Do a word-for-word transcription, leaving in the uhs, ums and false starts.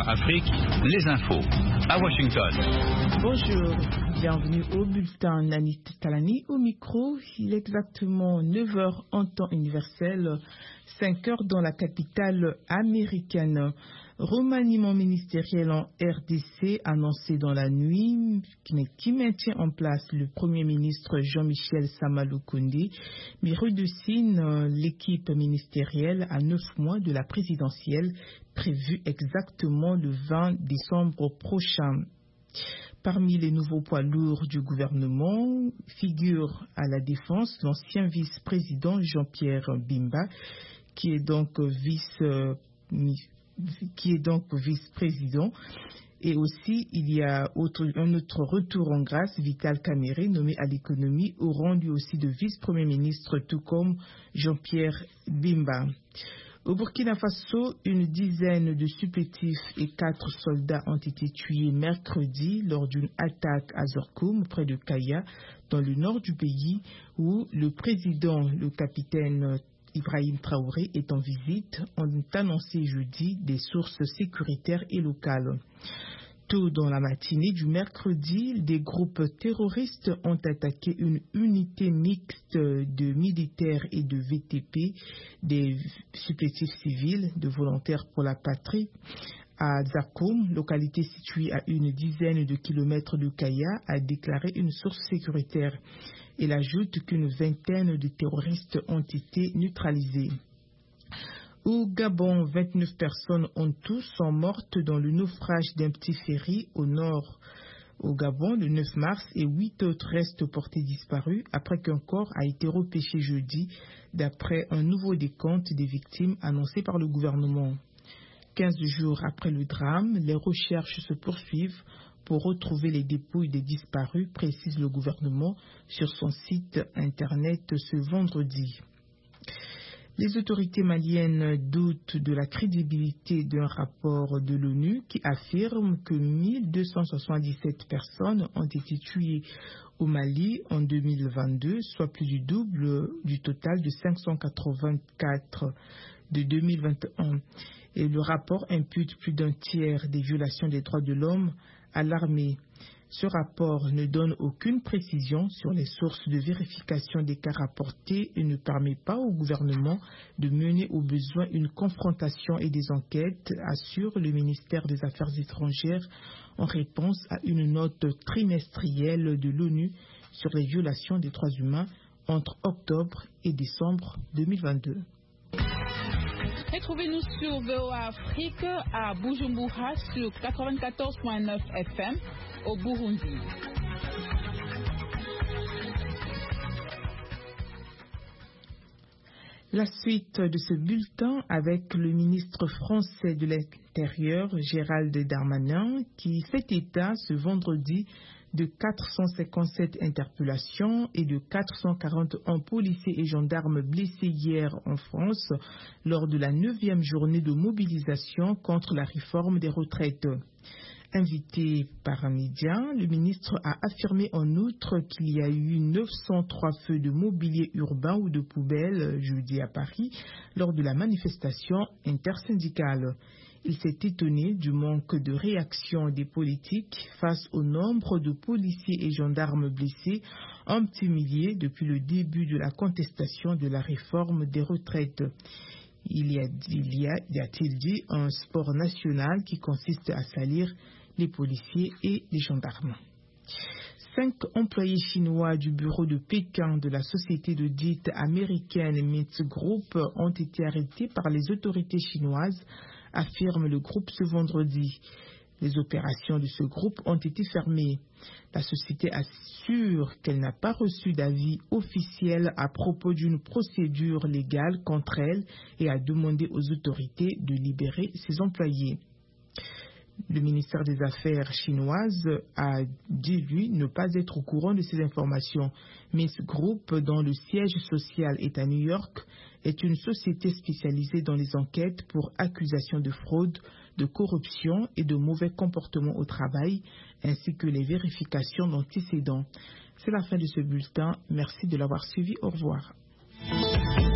Afrique, les infos à Washington. Bonjour, bienvenue au bulletin Nani Talani au micro. Il est exactement neuf heures en temps universel, cinq heures dans la capitale américaine. Remaniement ministériel en R D C annoncé dans la nuit, qui maintient en place le Premier ministre Jean-Michel Sama Lukonde, mais redessine l'équipe ministérielle à neuf mois de la présidentielle prévue exactement le vingt décembre prochain. Parmi les nouveaux poids lourds du gouvernement figure à la défense l'ancien vice-président Jean-Pierre Bemba, qui est donc vice qui est donc vice-président. Et aussi, il y a autre, un autre retour en grâce, Vital Kamerhe, nommé à l'économie, au rang lui aussi de vice-premier ministre, tout comme Jean-Pierre Bemba. Au Burkina Faso, une dizaine de supplétifs et quatre soldats ont été tués mercredi lors d'une attaque à Zorkoum, près de Kaya, dans le nord du pays, où le président, le capitaine Ibrahim Traoré, est en visite, ont annoncé jeudi des sources sécuritaires et locales. Tôt dans la matinée du mercredi, des groupes terroristes ont attaqué une unité mixte de militaires et de V T P, des supplétifs civils de volontaires pour la patrie, à Zakoum, localité située à une dizaine de kilomètres de Kaya, a déclaré une source sécuritaire. Il ajoute qu'une vingtaine de terroristes ont été neutralisés. Au Gabon, vingt-neuf personnes en tout sont mortes dans le naufrage d'un petit ferry au nord au Gabon le neuf mars et huit autres restent portés disparus après qu'un corps a été repêché jeudi d'après un nouveau décompte des victimes annoncé par le gouvernement. Quinze jours après le drame, les recherches se poursuivent pour retrouver les dépouilles des disparus, précise le gouvernement sur son site internet ce vendredi. Les autorités maliennes doutent de la crédibilité d'un rapport de l'ONU qui affirme que mille deux cent soixante-dix-sept personnes ont été tuées au Mali en deux mille vingt-deux, soit plus du double du total de cinq cent quatre-vingt-quatre de deux mille vingt et un. Et le rapport impute plus d'un tiers des violations des droits de l'homme à l'armée. Ce rapport ne donne aucune précision sur les sources de vérification des cas rapportés et ne permet pas au gouvernement de mener au besoin une confrontation et des enquêtes, assure le ministère des Affaires étrangères en réponse à une note trimestrielle de l'ONU sur les violations des droits humains entre octobre et décembre deux mille vingt-deux. Retrouvez-nous sur V O A Afrique à Bujumbura sur quatre-vingt-quatorze virgule neuf F M au Burundi. La suite de ce bulletin avec le ministre français de l'Intérieur, Gérald Darmanin, qui fait état ce vendredi de quatre cent cinquante-sept interpellations et de quatre cent quarante et un policiers et gendarmes blessés hier en France lors de la neuvième journée de mobilisation contre la réforme des retraites. Invité par un média, le ministre a affirmé en outre qu'il y a eu neuf cent trois feux de mobilier urbain ou de poubelles jeudi à Paris lors de la manifestation intersyndicale. Il s'est étonné du manque de réaction des politiques face au nombre de policiers et gendarmes blessés, un petit millier depuis le début de la contestation de la réforme des retraites. Il y a, il y a, y a-t-il dit, un sport national qui consiste à salir les policiers et les gendarmes. Cinq employés chinois du bureau de Pékin de la société d'audit américaine Mint Group ont été arrêtés par les autorités chinoises, affirme le groupe ce vendredi. Les opérations de ce groupe ont été fermées. La société assure qu'elle n'a pas reçu d'avis officiel à propos d'une procédure légale contre elle et a demandé aux autorités de libérer ses employés. Le ministère des Affaires chinoise a dit, lui, ne pas être au courant de ces informations. Mint Group, dont le siège social est à New York, est une société spécialisée dans les enquêtes pour accusations de fraude, de corruption et de mauvais comportements au travail, ainsi que les vérifications d'antécédents. C'est la fin de ce bulletin. Merci de l'avoir suivi. Au revoir.